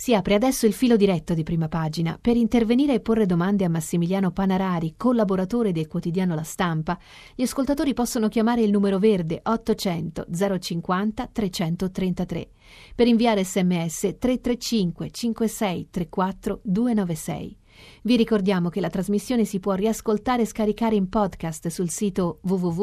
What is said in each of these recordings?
Si apre adesso il filo diretto di Prima Pagina. Per intervenire e porre domande a Massimiliano Panarari, collaboratore del quotidiano La Stampa, gli ascoltatori possono chiamare il numero verde 800 050 333. Per inviare sms 335 56 34 296. Vi ricordiamo che la trasmissione si può riascoltare e scaricare in podcast sul sito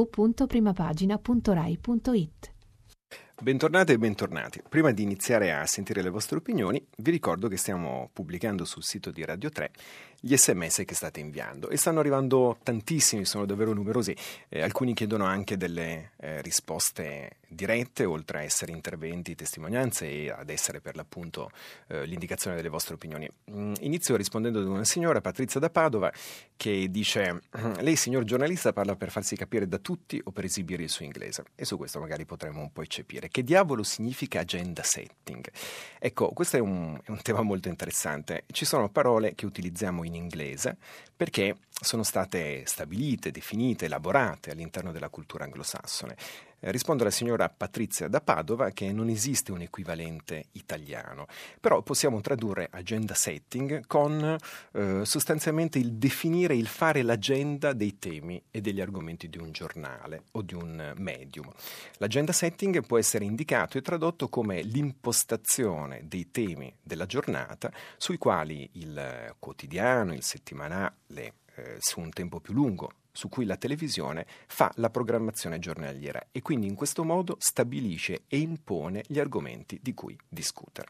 www.primapagina.rai.it. Bentornate e bentornati. Prima di iniziare a sentire le vostre opinioni, vi ricordo che stiamo pubblicando sul sito di Radio 3 gli sms che state inviando e stanno arrivando tantissimi, sono davvero numerosi. Alcuni chiedono anche delle risposte dirette, oltre a essere interventi, testimonianze e ad essere per l'appunto l'indicazione delle vostre opinioni. Inizio rispondendo ad una signora, Patrizia da Padova, che dice: lei, signor giornalista, parla per farsi capire da tutti o per esibire il suo inglese? E su questo magari potremmo un po' eccepire. Che diavolo significa agenda setting? Ecco, questo è un tema molto interessante. Ci sono parole che utilizziamo in inglese perché sono state stabilite, definite, elaborate all'interno della cultura anglosassone. Rispondo alla signora Patrizia da Padova che non esiste un equivalente italiano, però possiamo tradurre agenda setting con sostanzialmente il definire, il fare l'agenda dei temi e degli argomenti di un giornale o di un medium. L'agenda setting può essere indicato e tradotto come l'impostazione dei temi della giornata sui quali il quotidiano, il settimanale, su un tempo più lungo, su cui la televisione fa la programmazione giornaliera e quindi in questo modo stabilisce e impone gli argomenti di cui discutere.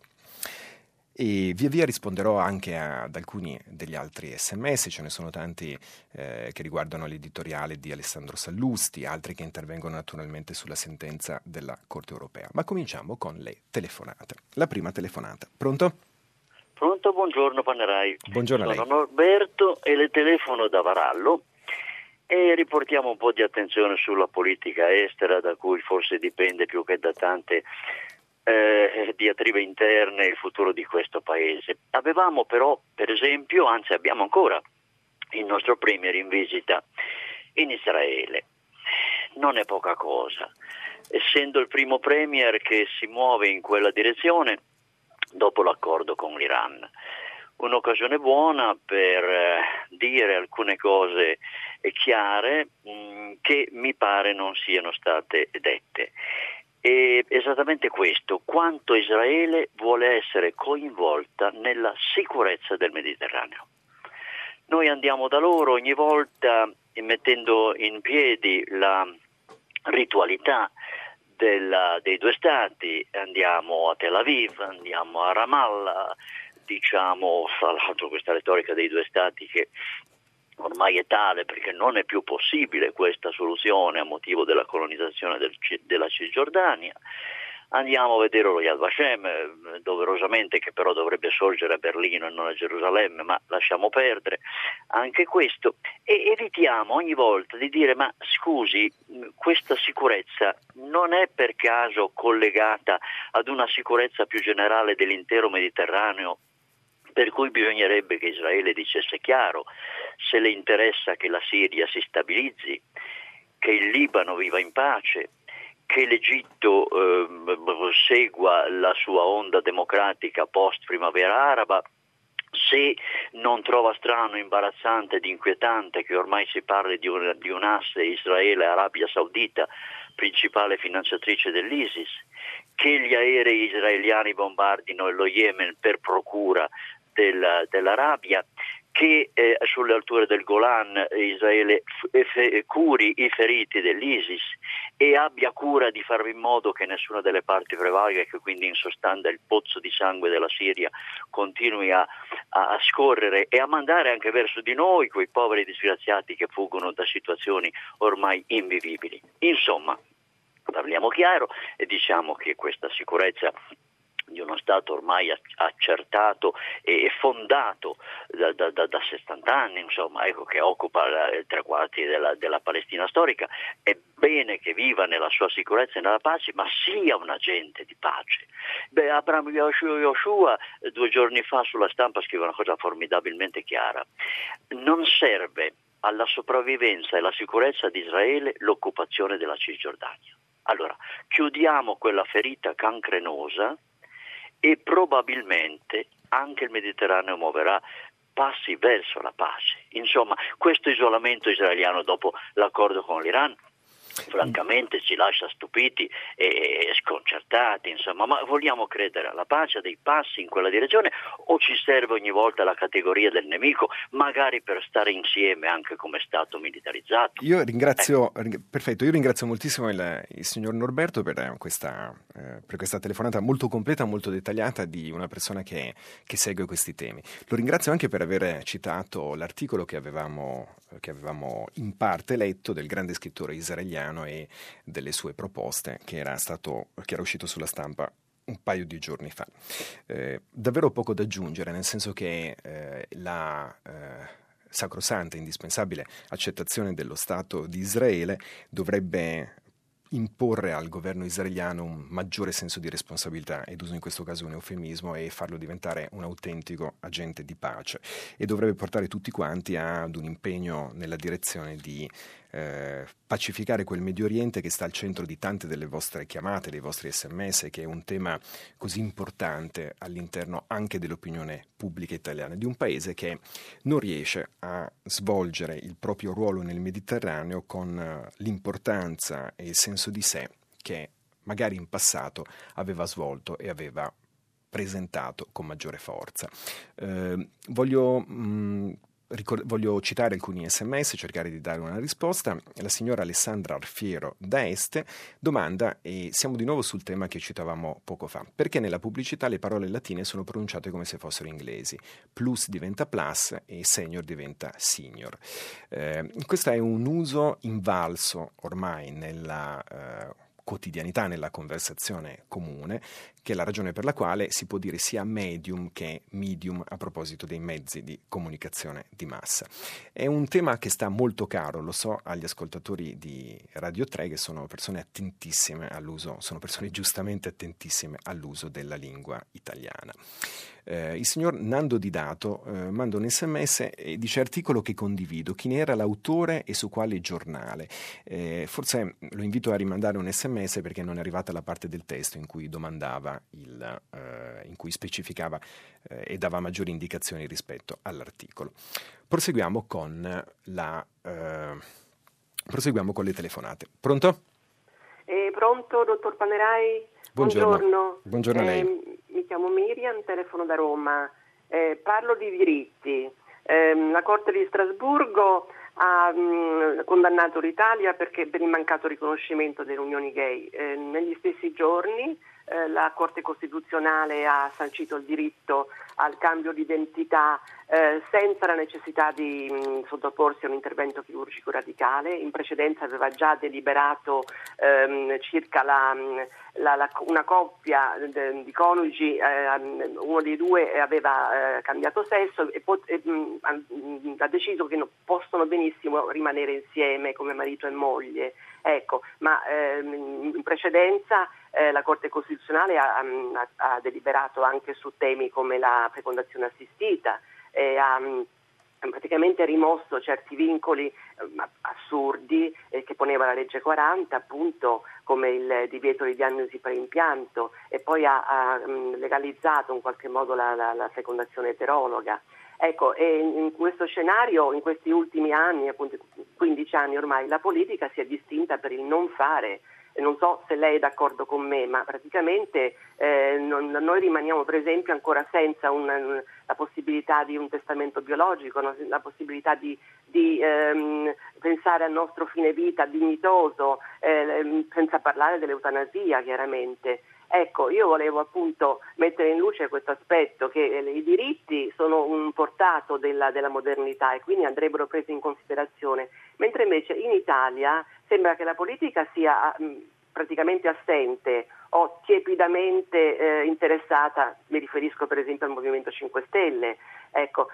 E via via risponderò anche ad alcuni degli altri sms, ce ne sono tanti che riguardano l'editoriale di Alessandro Sallusti, altri che intervengono naturalmente sulla sentenza della Corte Europea. Ma cominciamo con le telefonate. La prima telefonata. Pronto? Pronto, buongiorno Panarari. Buongiorno a lei. Sono Norberto e le telefono da Varallo e riportiamo un po' di attenzione sulla politica estera, da cui forse dipende più che da tante diatribe interne il futuro di questo paese. Avevamo però, per esempio, anzi abbiamo ancora il nostro premier in visita in Israele. Non è poca cosa, essendo il primo premier che si muove in quella direzione dopo l'accordo con l'Iran. Un'occasione buona per dire alcune cose chiare che mi pare non siano state dette. E esattamente questo: quanto Israele vuole essere coinvolta nella sicurezza del Mediterraneo. Noi andiamo da loro ogni volta mettendo in piedi la ritualità dei due stati, andiamo a Tel Aviv, andiamo a Ramallah, diciamo, fra l'altro questa retorica dei due stati che ormai è tale perché non è più possibile questa soluzione a motivo della colonizzazione della Cisgiordania. Andiamo a vedere lo Yad Vashem, doverosamente, che però dovrebbe sorgere a Berlino e non a Gerusalemme, ma lasciamo perdere anche questo, e evitiamo ogni volta di dire: ma scusi, questa sicurezza non è per caso collegata ad una sicurezza più generale dell'intero Mediterraneo, per cui bisognerebbe che Israele dicesse chiaro se le interessa che la Siria si stabilizzi, che il Libano viva in pace, che l'Egitto segua la sua onda democratica post primavera araba, se non trova strano, imbarazzante ed inquietante che ormai si parli di un asse Israele-Arabia Saudita, principale finanziatrice dell'ISIS, che gli aerei israeliani bombardino lo Yemen per procura dell'Arabia, che sulle alture del Golan Israele curi i feriti dell'ISIS e abbia cura di fare in modo che nessuna delle parti prevalga e che quindi in sostanza il pozzo di sangue della Siria continui a scorrere e a mandare anche verso di noi quei poveri disgraziati che fuggono da situazioni ormai invivibili. Insomma, parliamo chiaro e diciamo che questa sicurezza di uno Stato ormai accertato e fondato da 60 anni, insomma, ecco, che occupa 3/4 della Palestina storica, è bene che viva nella sua sicurezza e nella pace, ma sia un agente di pace. Abraham Yoshua 2 giorni fa sulla Stampa scrive una cosa formidabilmente chiara: non serve alla sopravvivenza e alla sicurezza di Israele l'occupazione della Cisgiordania. Allora, chiudiamo quella ferita cancrenosa e probabilmente anche il Mediterraneo muoverà passi verso la pace. Insomma, questo isolamento israeliano dopo l'accordo con l'Iran francamente ci lascia stupiti e sconcertati, insomma, ma vogliamo credere alla pace, a dei passi in quella direzione, o ci serve ogni volta la categoria del nemico, magari per stare insieme anche come Stato militarizzato? Io ringrazio moltissimo il signor Norberto per questa telefonata molto completa, molto dettagliata di una persona che segue questi temi. Lo ringrazio anche per aver citato l'articolo che avevamo in parte letto del grande scrittore israeliano e delle sue proposte che era uscito sulla stampa un paio di giorni fa. Davvero poco da aggiungere, nel senso che la sacrosanta e indispensabile accettazione dello Stato di Israele dovrebbe imporre al governo israeliano un maggiore senso di responsabilità, ed uso in questo caso un eufemismo, e farlo diventare un autentico agente di pace, e dovrebbe portare tutti quanti ad un impegno nella direzione di pacificare quel Medio Oriente che sta al centro di tante delle vostre chiamate, dei vostri SMS, che è un tema così importante all'interno anche dell'opinione pubblica italiana, di un paese che non riesce a svolgere il proprio ruolo nel Mediterraneo con l'importanza e il senso di sé che magari in passato aveva svolto e aveva presentato con maggiore forza. Voglio citare alcuni SMS, cercare di dare una risposta. La signora Alessandra Arfiero da Este domanda, e siamo di nuovo sul tema che citavamo poco fa: perché nella pubblicità le parole latine sono pronunciate come se fossero inglesi? Plus diventa plus e senior diventa senior. Questo è un uso invalso ormai nella quotidianità, nella conversazione comune, che è la ragione per la quale si può dire sia medium che medium a proposito dei mezzi di comunicazione di massa. È un tema che sta molto caro, lo so, agli ascoltatori di Radio 3, che sono persone attentissime all'uso, sono persone giustamente attentissime all'uso della lingua italiana. Il signor Nando Didato manda un SMS e dice: articolo che condivido, chi ne era l'autore e su quale giornale? Forse lo invito a rimandare un SMS, perché non è arrivata la parte del testo in cui domandava, in cui specificava e dava maggiori indicazioni rispetto all'articolo. Proseguiamo con le telefonate. Pronto? Pronto, dottor Panerai? Buongiorno. Buongiorno a lei. Mi chiamo Miriam, telefono da Roma. Parlo di diritti. La Corte di Strasburgo ha condannato l'Italia per il mancato riconoscimento delle unioni gay. Negli stessi giorni la Corte Costituzionale ha sancito il diritto al cambio di identità senza la necessità di sottoporsi a un intervento chirurgico radicale. In precedenza aveva già deliberato circa una coppia di coniugi, uno dei due aveva cambiato sesso e ha deciso che possono benissimo rimanere insieme come marito e moglie. Ecco, ma in precedenza la Corte Costituzionale ha deliberato anche su temi come la fecondazione assistita, ha praticamente rimosso certi vincoli assurdi che poneva la legge 40, appunto, come il divieto di diagnosi preimpianto, e poi ha legalizzato in qualche modo la fecondazione eterologa. Ecco, e in questo scenario, in questi ultimi anni, appunto 15 anni ormai, la politica si è distinta per il non fare. Non so se lei è d'accordo con me, ma praticamente noi rimaniamo, per esempio, ancora senza la possibilità di un testamento biologico, la possibilità di pensare al nostro fine vita dignitoso, senza parlare dell'eutanasia, chiaramente. Ecco, io volevo appunto mettere in luce questo aspetto, che i diritti sono un portato della modernità e quindi andrebbero presi in considerazione, mentre invece in Italia sembra che la politica sia praticamente assente o tiepidamente interessata. Mi riferisco per esempio al Movimento 5 Stelle. Ecco,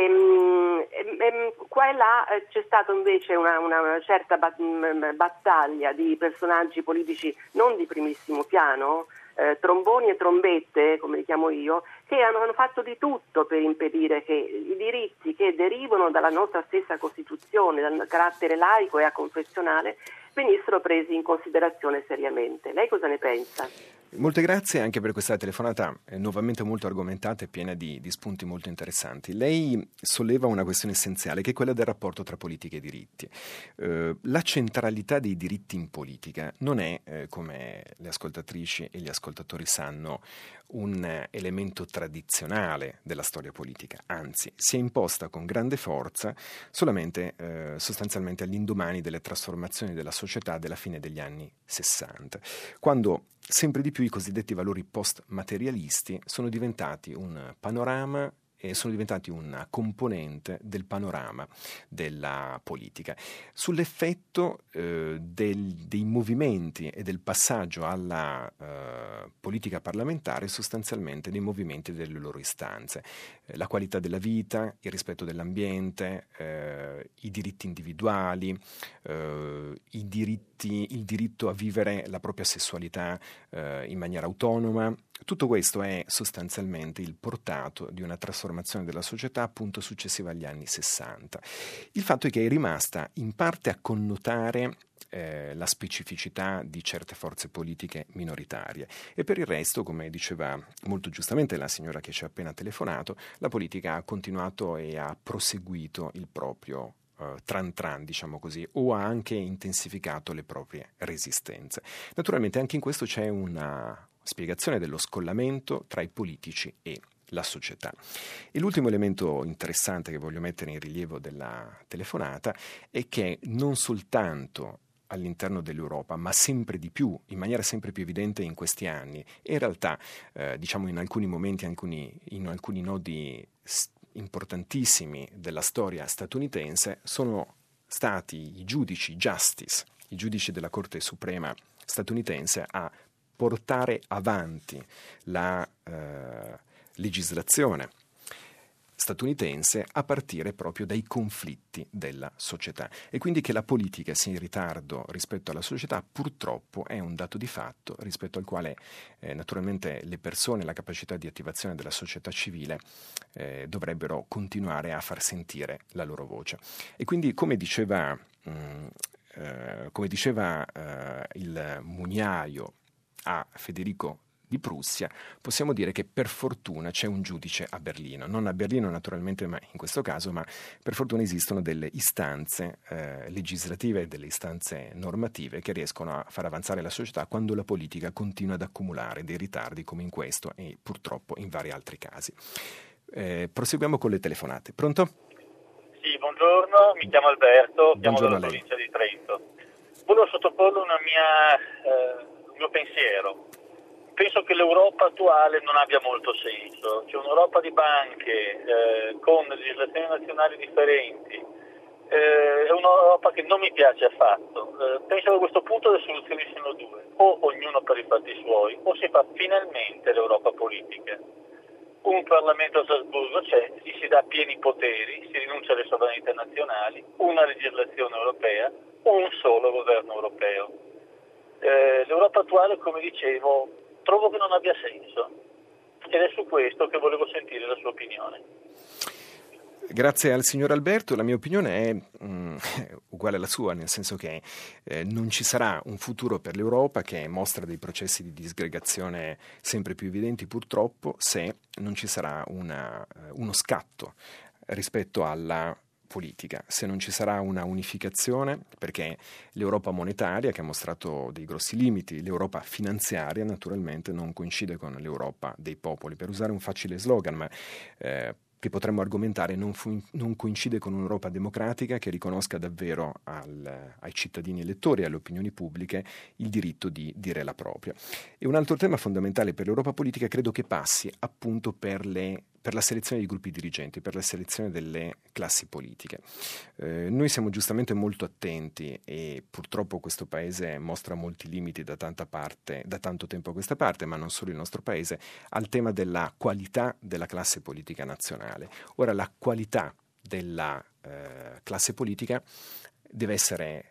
qua e là c'è stata invece una certa battaglia di personaggi politici non di primissimo piano, tromboni e trombette, come li chiamo io, che hanno fatto di tutto per impedire che i diritti che derivano dalla nostra stessa Costituzione, dal carattere laico e aconfessionale, venissero presi in considerazione seriamente. Lei cosa ne pensa? Molte grazie anche per questa telefonata nuovamente molto argomentata e piena di spunti molto interessanti. Lei solleva una questione essenziale, che è quella del rapporto tra politica e diritti. La centralità dei diritti in politica non è, come le ascoltatrici e gli ascoltatori sanno, un elemento tradizionale della storia politica, anzi si è imposta con grande forza solamente sostanzialmente all'indomani delle trasformazioni della società della fine degli anni 60, quando sempre di più i cosiddetti valori post-materialisti sono diventati un panorama e sono diventati una componente del panorama della politica. Sull'effetto dei movimenti e del passaggio alla politica parlamentare, sostanzialmente dei movimenti e delle loro istanze, la qualità della vita, il rispetto dell'ambiente, i diritti individuali, il diritto a vivere la propria sessualità in maniera autonoma. Tutto questo è sostanzialmente il portato di una trasformazione della società appunto successiva agli anni 60. Il fatto è che è rimasta in parte a connotare la specificità di certe forze politiche minoritarie e per il resto, come diceva molto giustamente la signora che ci ha appena telefonato, la politica ha continuato e ha proseguito il proprio tran tran, diciamo così, o ha anche intensificato le proprie resistenze. Naturalmente anche in questo c'è una spiegazione dello scollamento tra i politici e la società. E l'ultimo elemento interessante che voglio mettere in rilievo della telefonata è che non soltanto all'interno dell'Europa, ma sempre di più, in maniera sempre più evidente in questi anni, e in realtà diciamo in alcuni momenti, in alcuni nodi importantissimi della storia statunitense, sono stati i giudici i giudici della Corte Suprema statunitense a portare avanti la legislazione statunitense a partire proprio dai conflitti della società. E quindi che la politica sia in ritardo rispetto alla società purtroppo è un dato di fatto rispetto al quale naturalmente le persone, la capacità di attivazione della società civile dovrebbero continuare a far sentire la loro voce. E quindi come diceva il mugnaio a Federico di Prussia, possiamo dire che per fortuna c'è un giudice a Berlino, non a Berlino naturalmente ma in questo caso, ma per fortuna esistono delle istanze legislative e delle istanze normative che riescono a far avanzare la società quando la politica continua ad accumulare dei ritardi come in questo e purtroppo in vari altri casi. Proseguiamo con le telefonate. Pronto? Sì, buongiorno, mi chiamo Alberto, chiamo Buongiorno dalla a lei. provincia di Trento. Volevo sottoporre un mio pensiero. Penso che l'Europa attuale non abbia molto senso. C'è un'Europa di banche con legislazioni nazionali differenti. È un'Europa che non mi piace affatto. Penso che a questo punto le soluzioni siano due: o ognuno per i fatti suoi, o si fa finalmente l'Europa politica. Un Parlamento a Strasburgo c'è, gli si dà pieni poteri, si rinuncia alle sovranità nazionali, una legislazione europea, un solo governo europeo. L'Europa attuale, come dicevo, trovo che non abbia senso ed è su questo che volevo sentire la sua opinione. Grazie al signor Alberto, la mia opinione è uguale alla sua, nel senso che non ci sarà un futuro per l'Europa, che mostra dei processi di disgregazione sempre più evidenti purtroppo, se non ci sarà uno scatto rispetto alla politica, se non ci sarà una unificazione, perché l'Europa monetaria, che ha mostrato dei grossi limiti, l'Europa finanziaria naturalmente non coincide con l'Europa dei popoli, per usare un facile slogan, ma che potremmo argomentare non coincide con un'Europa democratica che riconosca davvero ai cittadini elettori e alle opinioni pubbliche il diritto di dire la propria. E un altro tema fondamentale per l'Europa politica credo che passi appunto per la selezione dei gruppi dirigenti, per la selezione delle classi politiche. Noi siamo giustamente molto attenti e purtroppo questo Paese mostra molti limiti da tanto tempo a questa parte, ma non solo il nostro Paese, al tema della qualità della classe politica nazionale. Ora, la qualità della classe politica deve essere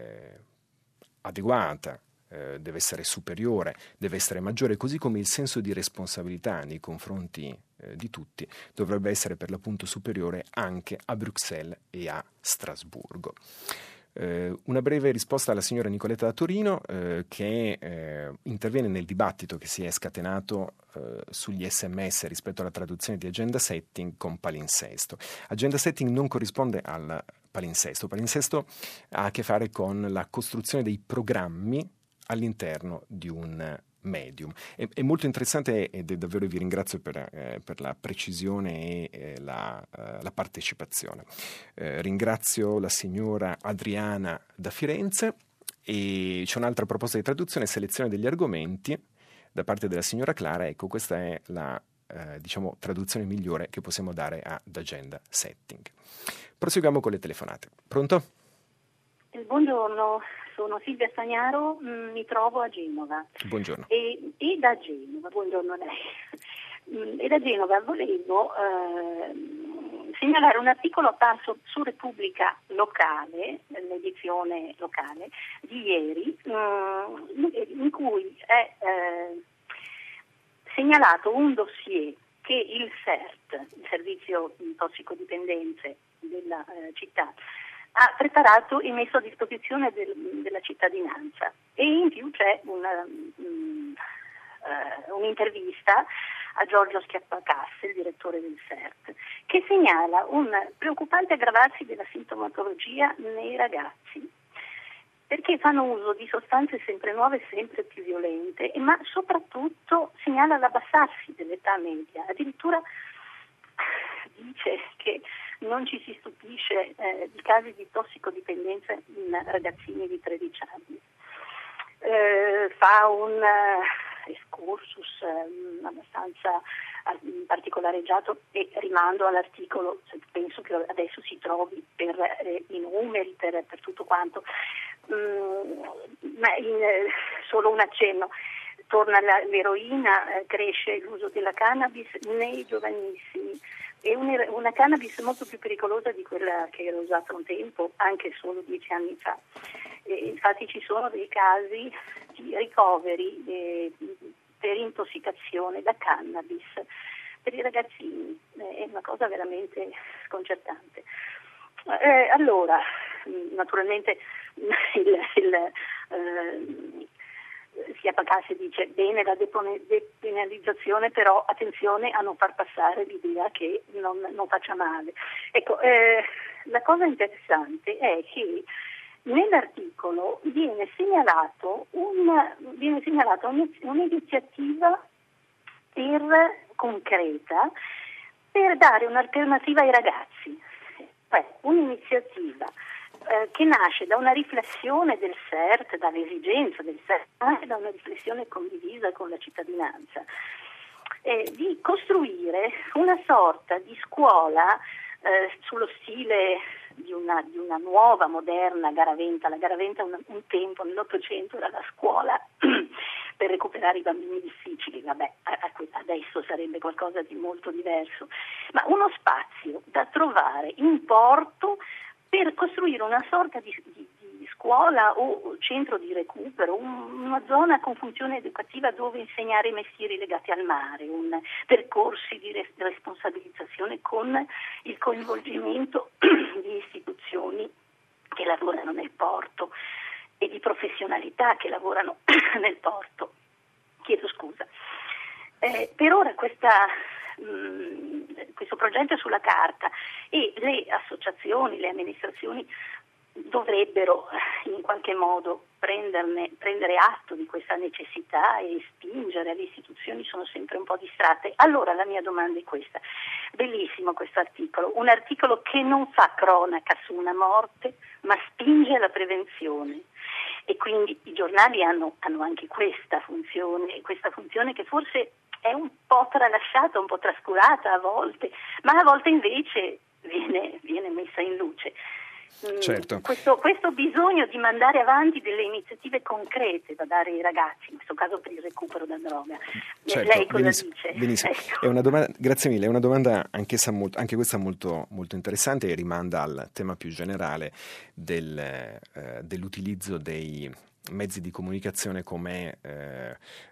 adeguata, deve essere superiore, deve essere maggiore, così come il senso di responsabilità nei confronti di tutti dovrebbe essere per l'appunto superiore anche a Bruxelles e a Strasburgo. Una breve risposta alla signora Nicoletta da Torino che interviene nel dibattito che si è scatenato sugli SMS rispetto alla traduzione di agenda setting con palinsesto. Agenda setting non corrisponde al palinsesto. Palinsesto ha a che fare con la costruzione dei programmi all'interno di un medium. È molto interessante ed è davvero, vi ringrazio per la precisione e la partecipazione. Ringrazio la signora Adriana da Firenze e c'è un'altra proposta di traduzione, selezione degli argomenti da parte della signora Clara. Ecco, questa è la traduzione migliore che possiamo dare ad agenda setting. Proseguiamo con le telefonate. Pronto? Buongiorno. Sono Silvia Stagnaro, mi trovo a Genova. Buongiorno. E da Genova, buongiorno a lei. E da Genova volevo segnalare un articolo apparso su Repubblica Locale, l'edizione locale, di ieri, in cui è segnalato un dossier che il SERT, il Servizio Tossicodipendenze della città, ha preparato e messo a disposizione della cittadinanza, e in più c'è un'intervista a Giorgio Schiappacasse, il direttore del SERT, che segnala un preoccupante aggravarsi della sintomatologia nei ragazzi, perché fanno uso di sostanze sempre nuove e sempre più violente, ma soprattutto segnala l'abbassarsi dell'età media. Addirittura dice che non ci si stupisce di casi di tossicodipendenza in ragazzini di 13 anni. Fa un excursus abbastanza particolareggiato e rimando all'articolo, penso che adesso si trovi per i numeri, per tutto quanto, ma solo un accenno. Torna l'eroina, cresce l'uso della cannabis nei giovanissimi. È una cannabis molto più pericolosa di quella che era usata un tempo, anche solo 10 anni fa. Infatti ci sono dei casi di ricoveri per intossicazione da cannabis per i ragazzini. È una cosa veramente sconcertante. Allora, naturalmente Schiappacasse dice bene la depenalizzazione, però attenzione a non far passare l'idea che non faccia male. Ecco, la cosa interessante è che nell'articolo viene segnalata un'iniziativa concreta per dare un'alternativa ai ragazzi, un'iniziativa che nasce da una riflessione del SERT, dall'esigenza del SERT, anche da una riflessione condivisa con la cittadinanza, di costruire una sorta di scuola sullo stile di una nuova, moderna Garaventa. La Garaventa un tempo, nell'Ottocento, era la scuola per recuperare i bambini difficili. Vabbè, adesso sarebbe qualcosa di molto diverso, ma uno spazio da trovare in porto per costruire una sorta di scuola o centro di recupero, una zona con funzione educativa dove insegnare i mestieri legati al mare, percorsi di responsabilizzazione con il coinvolgimento di istituzioni che lavorano nel porto e di professionalità che lavorano nel porto. Chiedo scusa. Per ora questo progetto è sulla carta e le associazioni, le amministrazioni dovrebbero in qualche modo prendere atto di questa necessità e spingere. Le istituzioni sono sempre un po' distratte. Allora la mia domanda è questa: bellissimo questo articolo, un articolo che non fa cronaca su una morte ma spinge alla prevenzione, e quindi i giornali hanno anche questa funzione che forse è un po' tralasciata, un po' trascurata a volte, ma a volte invece viene messa in luce. Certo. Questo bisogno di mandare avanti delle iniziative concrete da dare ai ragazzi, in questo caso per il recupero da droga. Certo, lei cosa dice? Benissimo. Ecco. È una domanda, grazie mille, è una domanda anche questa molto, molto interessante e rimanda al tema più generale dell'utilizzo dei mezzi di comunicazione come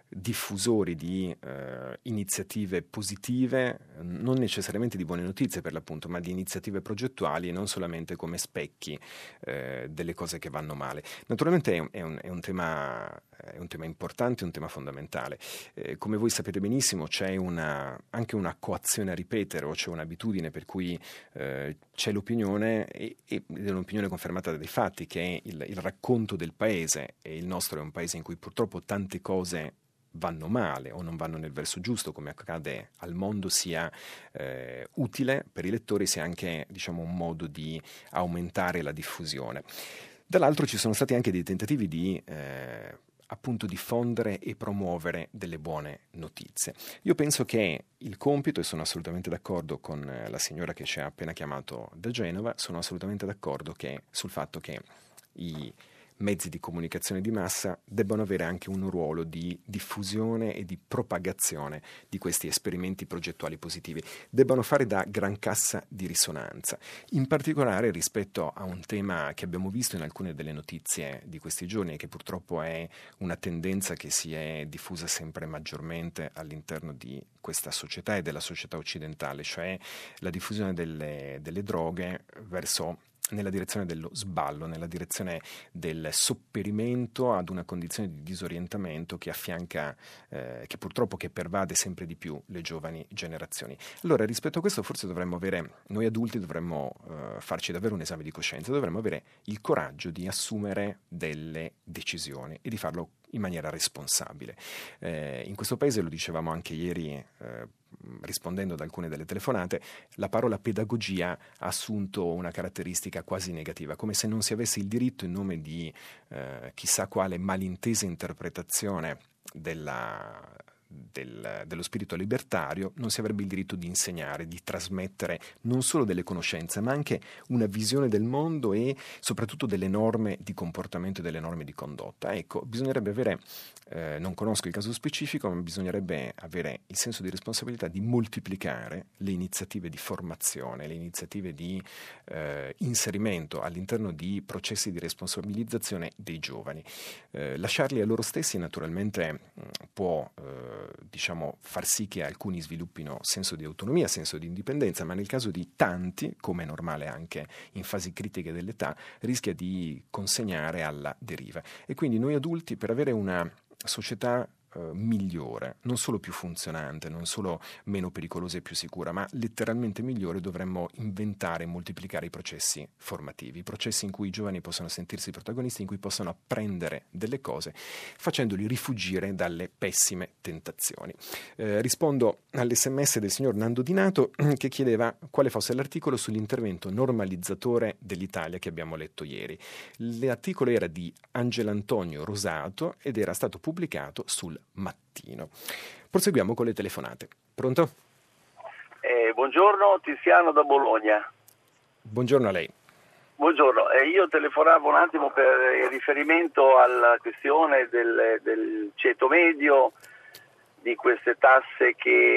diffusori di iniziative positive, non necessariamente di buone notizie per l'appunto, ma di iniziative progettuali e non solamente come specchi delle cose che vanno male. Naturalmente è un tema importante, un tema fondamentale. Come voi sapete benissimo c'è anche una coazione a ripetere, o c'è un'abitudine per cui c'è l'opinione, ed è un'opinione confermata dai fatti, che è il racconto del paese, e il nostro è un paese in cui purtroppo tante cose vanno male o non vanno nel verso giusto, come accade al mondo, sia utile per i lettori, sia anche, diciamo, un modo di aumentare la diffusione. Dall'altro ci sono stati anche dei tentativi di appunto diffondere e promuovere delle buone notizie. Io penso che il compito, e sono assolutamente d'accordo con la signora che ci ha appena chiamato da Genova, sono assolutamente d'accordo sul fatto che i mezzi di comunicazione di massa debbano avere anche un ruolo di diffusione e di propagazione di questi esperimenti progettuali positivi, debbano fare da gran cassa di risonanza, in particolare rispetto a un tema che abbiamo visto in alcune delle notizie di questi giorni e che purtroppo è una tendenza che si è diffusa sempre maggiormente all'interno di questa società e della società occidentale, cioè la diffusione delle droghe nella direzione dello sballo, nella direzione del sopperimento ad una condizione di disorientamento che affianca, che purtroppo pervade sempre di più le giovani generazioni. Allora, rispetto a questo forse noi adulti dovremmo farci davvero un esame di coscienza, dovremmo avere il coraggio di assumere delle decisioni e di farlo in maniera responsabile. In questo paese, lo dicevamo anche ieri, rispondendo ad alcune delle telefonate, la parola pedagogia ha assunto una caratteristica quasi negativa, come se non si avesse il diritto, in nome di chissà quale malintesa interpretazione dello spirito libertario, non si avrebbe il diritto di insegnare, di trasmettere non solo delle conoscenze, ma anche una visione del mondo e soprattutto delle norme di comportamento e delle norme di condotta. Ecco, bisognerebbe avere, non conosco il caso specifico, ma bisognerebbe avere il senso di responsabilità di moltiplicare le iniziative di formazione, le iniziative di inserimento all'interno di processi di responsabilizzazione dei giovani. Lasciarli a loro stessi naturalmente può far sì che alcuni sviluppino senso di autonomia, senso di indipendenza, ma nel caso di tanti, come è normale anche in fasi critiche dell'età, rischia di consegnare alla deriva. E quindi noi adulti, per avere una società migliore, non solo più funzionante, non solo meno pericolosa e più sicura, ma letteralmente migliore, dovremmo inventare e moltiplicare i processi formativi, i processi in cui i giovani possano sentirsi protagonisti, in cui possano apprendere delle cose, facendoli rifuggire dalle pessime tentazioni. Rispondo all'SMS del signor Nando Dinato, che chiedeva quale fosse l'articolo sull'intervento normalizzatore dell'Italia che abbiamo letto ieri. L'articolo era di Angelantonio Rosato ed era stato pubblicato sul Mattino. Proseguiamo con le telefonate. Pronto? Buongiorno, Tiziano da Bologna. Buongiorno a lei. Buongiorno, io telefonavo un attimo per riferimento alla questione del ceto medio, di queste tasse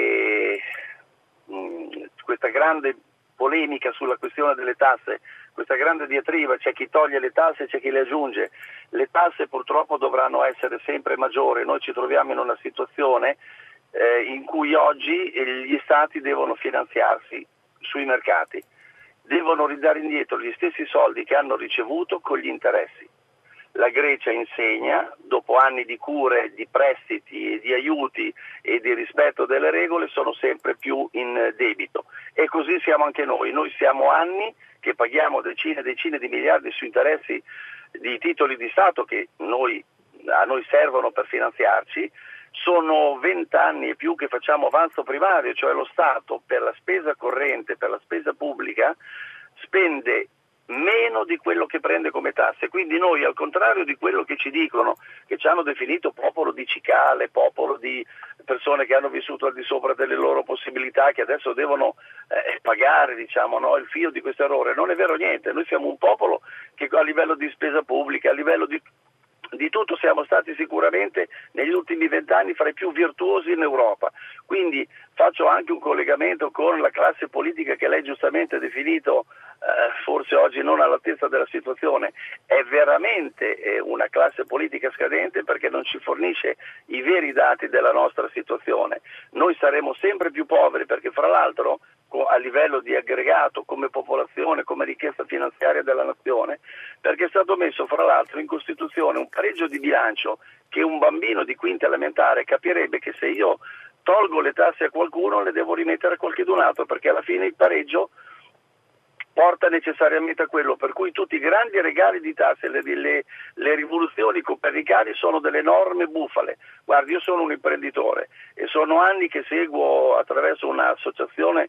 questa grande polemica sulla questione delle tasse, questa grande diatriba, c'è chi toglie le tasse e c'è chi le aggiunge. Le tasse purtroppo dovranno essere sempre maggiori. Noi ci troviamo in una situazione in cui oggi gli stati devono finanziarsi sui mercati, devono ridare indietro gli stessi soldi che hanno ricevuto con gli interessi. La Grecia insegna, dopo anni di cure, di prestiti, di aiuti e di rispetto delle regole, sono sempre più in debito. E così siamo anche noi. Noi siamo anni che paghiamo decine e decine di miliardi su interessi di titoli di Stato che a noi servono per finanziarci. Sono 20 anni e più che facciamo avanzo primario, cioè lo Stato per la spesa corrente, per la spesa pubblica, spende meno di quello che prende come tasse. Quindi noi, al contrario di quello che ci dicono, che ci hanno definito popolo di cicale, popolo di persone che hanno vissuto al di sopra delle loro possibilità, che adesso devono pagare il fio di questo errore, non è vero niente. Noi siamo un popolo che a livello di spesa pubblica, a livello di di tutto siamo stati sicuramente negli ultimi 20 anni fra i più virtuosi in Europa. Quindi faccio anche un collegamento con la classe politica che lei giustamente ha definito, forse oggi non all'altezza della situazione. È veramente una classe politica scadente perché non ci fornisce i veri dati della nostra situazione. Noi saremo sempre più poveri perché fra l'altro a livello di aggregato come popolazione, come ricchezza finanziaria della nazione, perché è stato messo fra l'altro in Costituzione un pareggio di bilancio che un bambino di quinta elementare capirebbe che se io tolgo le tasse a qualcuno le devo rimettere a qualcun altro, perché alla fine il pareggio porta necessariamente a quello, per cui tutti i grandi regali di tasse, le rivoluzioni copernicane sono delle enormi bufale. Guardi, io sono un imprenditore e sono anni che seguo attraverso un'associazione,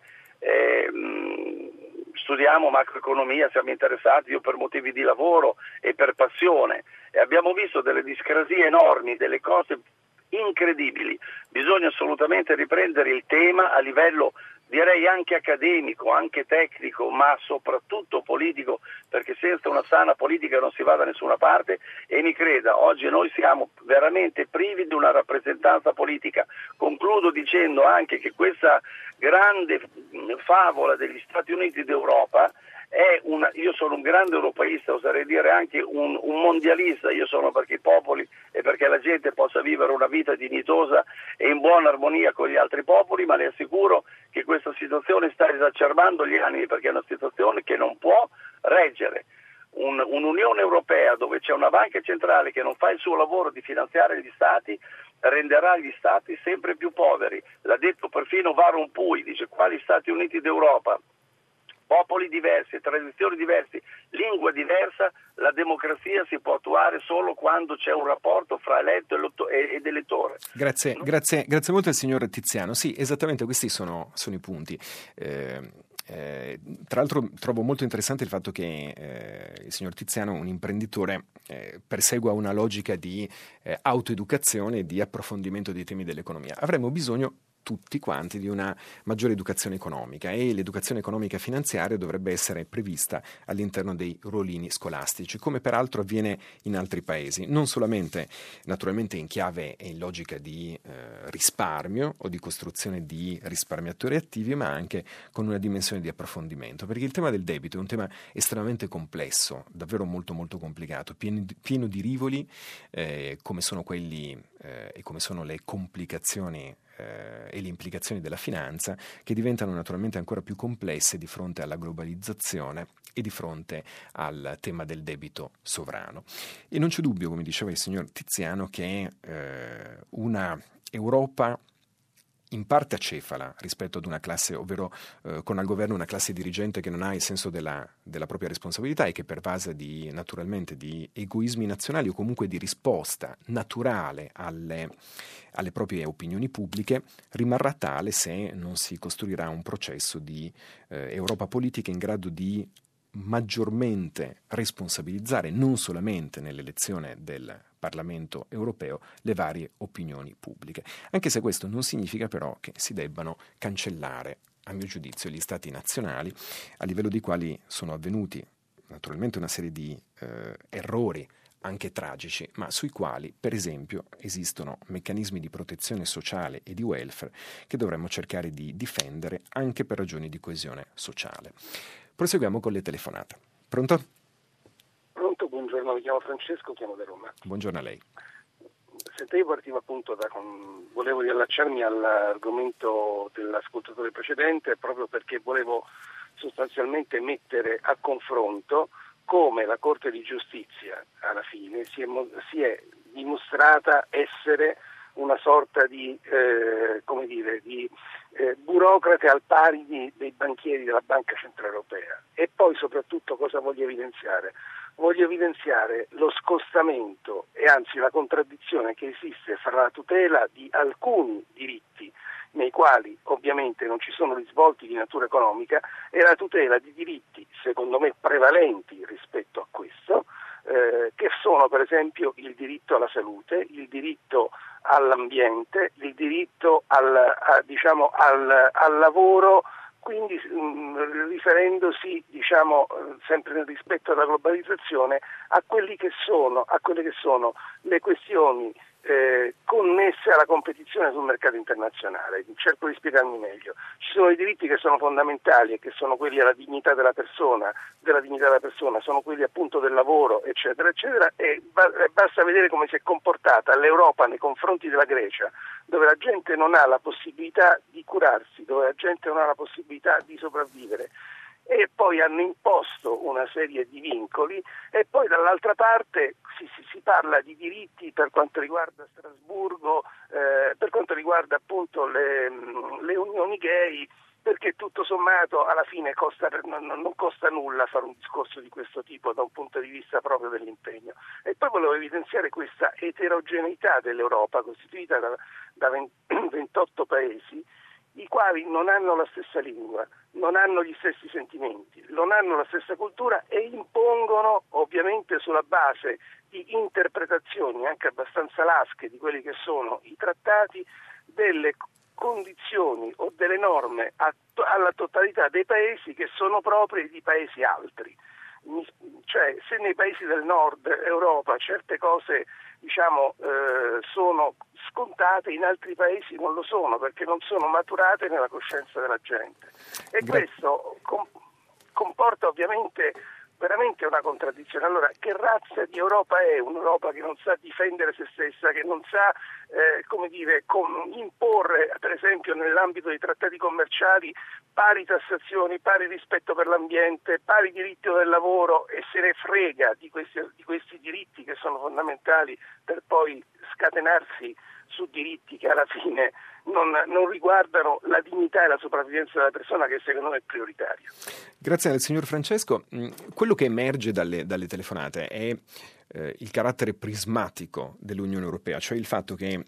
studiamo macroeconomia, siamo interessati, io per motivi di lavoro e per passione, e abbiamo visto delle discrasie enormi, delle cose incredibili. Bisogna assolutamente riprendere il tema a livello, direi anche accademico, anche tecnico, ma soprattutto politico, perché senza una sana politica non si va da nessuna parte, e mi creda, oggi noi siamo veramente privi di una rappresentanza politica. Concludo dicendo anche che questa grande favola degli Stati Uniti d'Europa io sono un grande europeista, oserei dire anche un mondialista, io sono perché i popoli e perché la gente possa vivere una vita dignitosa e in buona armonia con gli altri popoli, ma le assicuro che questa situazione sta esacerbando gli animi, perché è una situazione che non può reggere. Un'Unione Europea dove c'è una banca centrale che non fa il suo lavoro di finanziare gli Stati renderà gli Stati sempre più poveri. L'ha detto perfino Van Rompuy, dice: quali Stati Uniti d'Europa? Popoli diversi, tradizioni diverse, lingua diversa, la democrazia si può attuare solo quando c'è un rapporto fra eletto ed elettore. Grazie molto al signor Tiziano. Sì, esattamente questi sono i punti. Tra l'altro trovo molto interessante il fatto che il signor Tiziano, un imprenditore, persegua una logica di autoeducazione e di approfondimento dei temi dell'economia. Avremmo bisogno tutti quanti di una maggiore educazione economica, e l'educazione economica finanziaria dovrebbe essere prevista all'interno dei ruolini scolastici, come peraltro avviene in altri paesi, non solamente naturalmente in chiave e in logica di risparmio o di costruzione di risparmiatori attivi, ma anche con una dimensione di approfondimento, perché il tema del debito è un tema estremamente complesso, davvero molto molto complicato, pieno di rivoli, come sono quelli e come sono le complicazioni e le implicazioni della finanza, che diventano naturalmente ancora più complesse di fronte alla globalizzazione e di fronte al tema del debito sovrano. E non c'è dubbio, come diceva il signor Tiziano, che una Europa in parte acefala rispetto ad una classe, ovvero con al governo una classe dirigente che non ha il senso della propria responsabilità e che, pervasa naturalmente di egoismi nazionali o comunque di risposta naturale alle proprie opinioni pubbliche, rimarrà tale se non si costruirà un processo di Europa politica in grado di maggiormente responsabilizzare, non solamente nell'elezione del Parlamento europeo, le varie opinioni pubbliche. Anche se questo non significa però che si debbano cancellare, a mio giudizio, gli stati nazionali, a livello dei quali sono avvenuti naturalmente una serie di errori anche tragici, ma sui quali, per esempio, esistono meccanismi di protezione sociale e di welfare che dovremmo cercare di difendere anche per ragioni di coesione sociale. Proseguiamo con le telefonate. Pronto? Pronto, buongiorno, mi chiamo Francesco, chiamo da Roma. Buongiorno a lei. Senta, io partivo appunto volevo riallacciarmi all'argomento dell'ascoltatore precedente, proprio perché volevo sostanzialmente mettere a confronto come la Corte di Giustizia alla fine si è dimostrata essere una sorta di burocrate al pari dei banchieri della Banca Centrale Europea. E poi soprattutto cosa voglio evidenziare? Voglio evidenziare lo scostamento e anzi la contraddizione che esiste fra la tutela di alcuni diritti, nei quali ovviamente non ci sono risvolti di natura economica, e la tutela di diritti, secondo me, prevalenti rispetto a questo, che sono per esempio il diritto alla salute, il diritto all'ambiente, il diritto al lavoro, quindi riferendosi, sempre nel rispetto alla globalizzazione, a quelle che sono le questioni connesse alla competizione sul mercato internazionale. Cerco di spiegarmi meglio. Ci sono i diritti che sono fondamentali e che sono quelli alla dignità della persona, sono quelli appunto del lavoro, eccetera, eccetera, e basta vedere come si è comportata l'Europa nei confronti della Grecia, dove la gente non ha la possibilità di curarsi, dove la gente non ha la possibilità di sopravvivere. E poi hanno imposto una serie di vincoli, e poi dall'altra parte si parla di diritti per quanto riguarda Strasburgo, per quanto riguarda appunto le unioni gay, perché tutto sommato alla fine non costa nulla fare un discorso di questo tipo da un punto di vista proprio dell'impegno. E poi volevo evidenziare questa eterogeneità dell'Europa, costituita da 28 paesi, i quali non hanno la stessa lingua, non hanno gli stessi sentimenti, non hanno la stessa cultura e impongono, ovviamente sulla base di interpretazioni anche abbastanza lasche di quelli che sono i trattati, delle condizioni o delle norme alla totalità dei paesi che sono proprie di paesi altri. Cioè, se nei paesi del nord Europa certe cose sono scontate, in altri paesi non lo sono, perché non sono maturate nella coscienza della gente, e questo comporta ovviamente veramente una contraddizione. Allora, che razza di Europa è un'Europa che non sa difendere se stessa, che non sa imporre, per esempio nell'ambito dei trattati commerciali, pari tassazioni, pari rispetto per l'ambiente, pari diritto del lavoro, e se ne frega di questi diritti che sono fondamentali, per poi scatenarsi su diritti che alla fine non riguardano la dignità e la sopravvivenza della persona, che secondo me è prioritario. Grazie al signor Francesco. Quello che emerge dalle telefonate è il carattere prismatico dell'Unione Europea, cioè il fatto che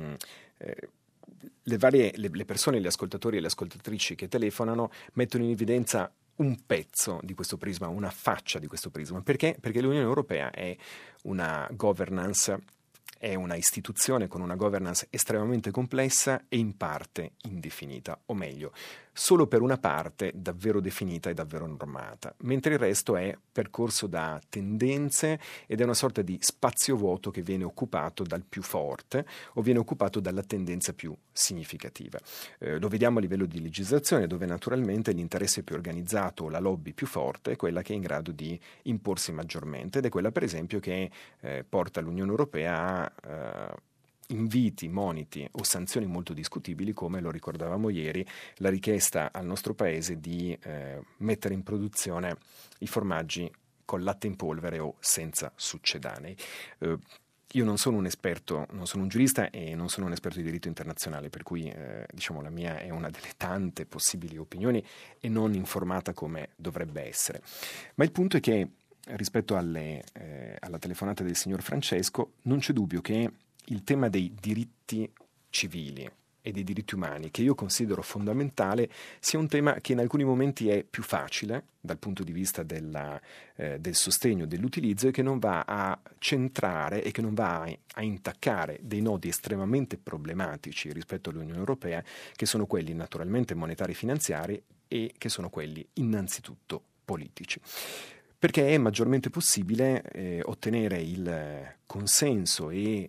le persone, gli ascoltatori e le ascoltatrici che telefonano mettono in evidenza un pezzo di questo prisma, una faccia di questo prisma. Perché? Perché l'Unione Europea è una governance, è una istituzione con una governance estremamente complessa e in parte indefinita, o meglio, solo per una parte davvero definita e davvero normata, mentre il resto è percorso da tendenze ed è una sorta di spazio vuoto che viene occupato dal più forte o viene occupato dalla tendenza più significativa. Lo vediamo a livello di legislazione, dove naturalmente l'interesse più organizzato o la lobby più forte è quella che è in grado di imporsi maggiormente, ed è quella per esempio che porta l'Unione Europea a inviti, moniti o sanzioni molto discutibili, come lo ricordavamo ieri, la richiesta al nostro paese di mettere in produzione i formaggi con latte in polvere o senza succedanei. Io non sono un esperto, non sono un giurista e non sono un esperto di diritto internazionale, per cui la mia è una delle tante possibili opinioni e non informata come dovrebbe essere. Ma il punto è che rispetto alla telefonata del signor Francesco non c'è dubbio che il tema dei diritti civili e dei diritti umani, che io considero fondamentale, sia un tema che in alcuni momenti è più facile dal punto di vista del sostegno, dell'utilizzo, e che non va a centrare e che non va a intaccare dei nodi estremamente problematici rispetto all'Unione Europea, che sono quelli naturalmente monetari e finanziari e che sono quelli innanzitutto politici. Perché è maggiormente possibile ottenere il consenso e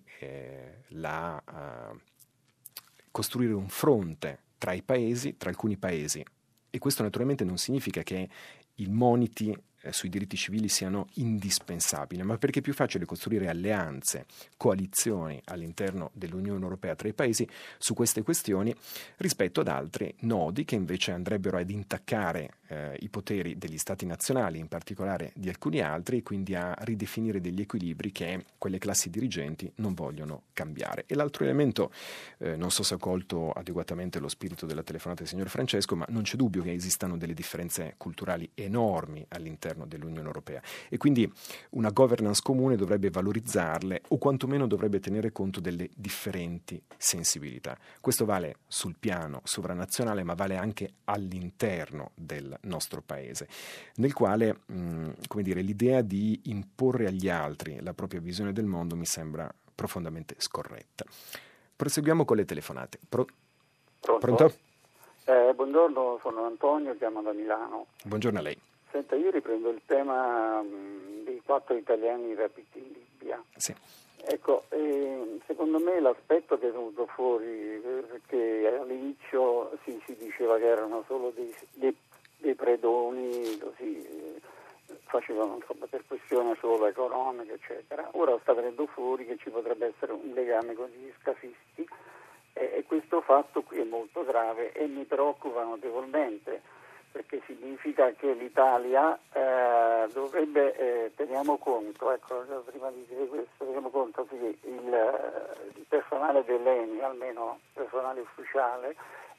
costruire un fronte tra i paesi, tra alcuni paesi, e questo naturalmente non significa che i moniti sui diritti civili siano indispensabili, ma perché è più facile costruire alleanze, coalizioni all'interno dell'Unione Europea tra i paesi su queste questioni rispetto ad altri nodi che invece andrebbero ad intaccare i poteri degli stati nazionali, in particolare di alcuni altri, e quindi a ridefinire degli equilibri che quelle classi dirigenti non vogliono cambiare. E l'altro elemento, non so se ho colto adeguatamente lo spirito della telefonata del signor Francesco, ma non c'è dubbio che esistano delle differenze culturali enormi all'interno dell'Unione Europea, e quindi una governance comune dovrebbe valorizzarle o quantomeno dovrebbe tenere conto delle differenti sensibilità. Questo vale sul piano sovranazionale, ma vale anche all'interno del nostro paese, nel quale l'idea di imporre agli altri la propria visione del mondo mi sembra profondamente scorretta. Proseguiamo con le telefonate. Pronto? Buongiorno, sono Antonio, chiamo da Milano. Buongiorno a lei. Senta, io riprendo il tema dei 4 italiani rapiti in Libia. Sì. Ecco, secondo me l'aspetto che è venuto fuori, perché all'inizio si diceva che erano solo dei predoni, così facevano per questione solo economica, eccetera. Ora sta venendo fuori che ci potrebbe essere un legame con gli scafisti e questo fatto qui è molto grave e mi preoccupa notevolmente, perché significa che l'Italia dovrebbe, teniamo conto, ecco, prima di dire questo, teniamo conto che il personale dell'ENI, almeno il personale ufficiale,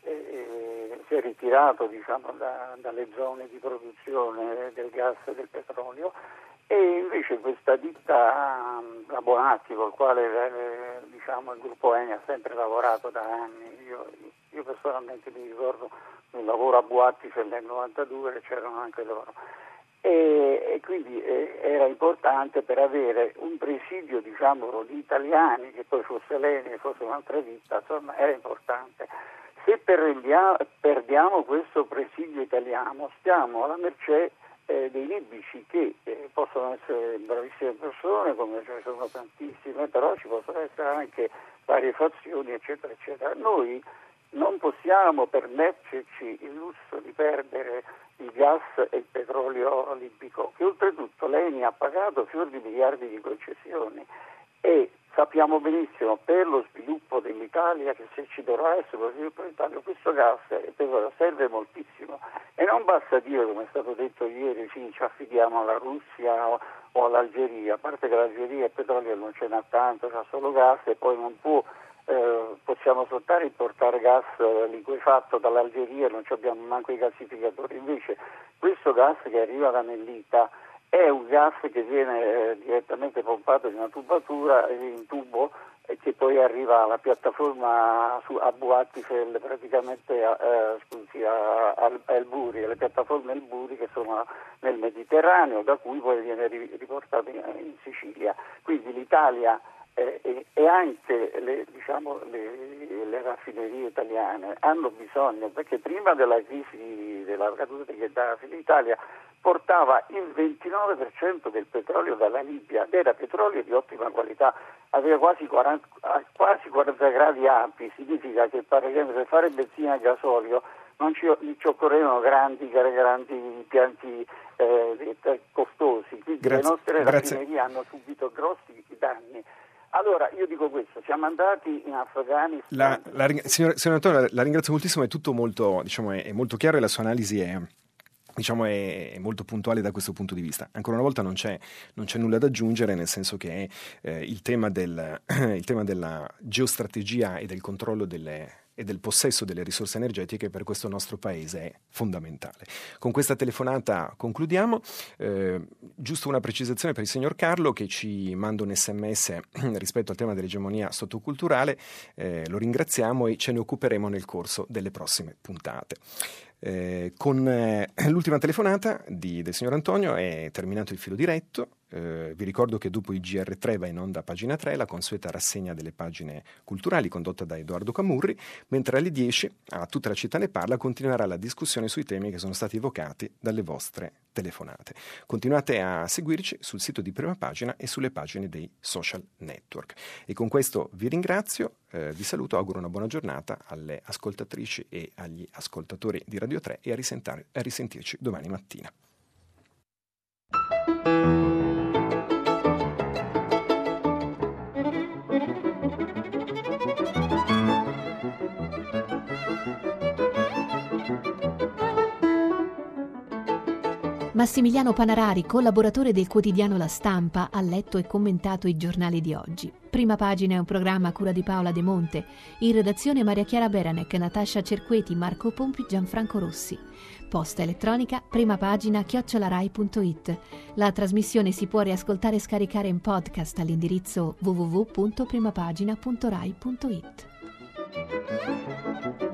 si è ritirato, diciamo, dalle zone di produzione del gas e del petrolio, e invece questa ditta, la Bonatti, col quale diciamo, il gruppo ENI ha sempre lavorato da anni, io personalmente mi ricordo un lavoro a Boattifel nel 92 che c'erano anche loro, e quindi era importante per avere un presidio, diciamo, di italiani, che poi fosse l'ENI, che fosse un'altra ditta, insomma era importante. Se perdiamo questo presidio italiano, stiamo alla mercé dei libici, che possono essere bravissime persone, come ce ne sono tantissime, però ci possono essere anche varie fazioni, eccetera, eccetera. Noi non possiamo permetterci il lusso di perdere il gas e il petrolio libico, che oltretutto l'ENI ha pagato fior di miliardi di concessioni, e sappiamo benissimo per lo sviluppo dell'Italia che se ci dovrà essere lo sviluppo dell'Italia, questo gas e petrolio serve moltissimo, e non basta dire, come è stato detto ieri, sì, ci affidiamo alla Russia o all'Algeria, a parte che l'Algeria il petrolio non ce n'ha tanto, c'ha solo gas, e poi non possiamo soltanto importare gas liquefatto dall'Algeria, non abbiamo manco i gasificatori. Invece questo gas che arriva da Mellita è un gas che viene direttamente pompato in una tubatura, in tubo, e che poi arriva alla piattaforma a Boattifel, praticamente a El Buri, alle piattaforme El Buri che sono nel Mediterraneo, da cui poi viene riportato in Sicilia. Quindi l'Italia e anche le raffinerie italiane hanno bisogno, perché prima della crisi della caduta di Gheddafi l'Italia portava il 29% del petrolio dalla Libia, ed era petrolio di ottima qualità, aveva quasi 40 gradi API, significa che per esempio per fare benzina e gasolio non ci occorrevano grandi impianti costosi, quindi le nostre raffinerie hanno subito grossi danni. Allora, io dico questo, siamo andati in Afghanistan... Signor Antonio, la ringrazio moltissimo, è tutto molto, diciamo, è molto chiaro, e la sua analisi è molto puntuale da questo punto di vista. Ancora una volta non c'è nulla da aggiungere, nel senso che il tema della geostrategia e del controllo e del possesso delle risorse energetiche per questo nostro paese è fondamentale. Con questa telefonata concludiamo. Giusto una precisazione per il signor Carlo, che ci manda un SMS rispetto al tema dell'egemonia sottoculturale. Lo ringraziamo e ce ne occuperemo nel corso delle prossime puntate. Con l'ultima telefonata del signor Antonio è terminato il filo diretto. Vi ricordo che dopo il GR3 va in onda a pagina 3 la consueta rassegna delle pagine culturali condotta da Edoardo Camurri, mentre alle 10 a Tutta la città ne parla continuerà la discussione sui temi che sono stati evocati dalle vostre telefonate. Continuate a seguirci sul sito di Prima Pagina e sulle pagine dei social network. E con questo vi ringrazio, vi saluto, auguro una buona giornata alle ascoltatrici e agli ascoltatori di Radio 3 e a risentirci domani mattina. Massimiliano Panarari, collaboratore del quotidiano La Stampa, ha letto e commentato i giornali di oggi. Prima Pagina è un programma a cura di Paola De Monte. In redazione Maria Chiara Beranec, Natascia Cerqueti, Marco Pompi, Gianfranco Rossi. Posta elettronica primapagina@rai.it. La trasmissione si può riascoltare e scaricare in podcast all'indirizzo www.primapagina.rai.it.